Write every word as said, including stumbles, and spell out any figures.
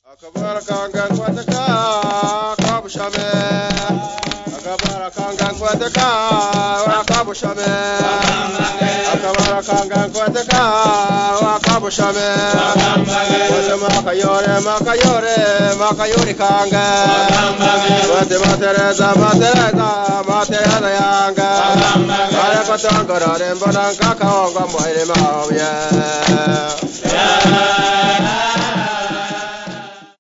Akabara kangan kwataka kabushame. Akabara kangan kwataka wakabushame. Akabara kangan kwataka wakabushame. Wate makayore makayore makayore kanga. Wate matereza matereza matereza yanga. Kare katangara rembanan kakaonga moire mauye.